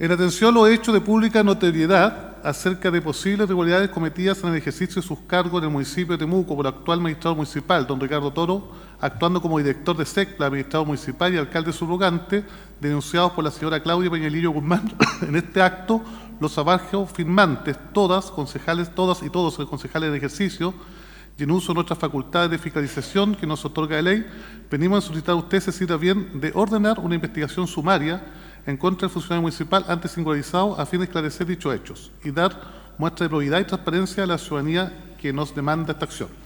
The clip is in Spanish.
En atención a los hechos de pública notoriedad acerca de posibles irregularidades cometidas en el ejercicio de sus cargos en el municipio de Temuco por el actual magistrado municipal, don Ricardo Toro, actuando como director de SECPLA, administrador municipal y alcalde subrogante, denunciados por la señora Claudia Peñalillo Guzmán, en este acto, los abajo firmantes, todas y todos los concejales de ejercicio, y en uso de nuestras facultades de fiscalización que nos otorga la ley, venimos a solicitar a usted se sienta bien de ordenar una investigación sumaria en contra del funcionario municipal antes singularizado a fin de esclarecer dichos hechos y dar muestra de probidad y transparencia a la ciudadanía que nos demanda esta acción.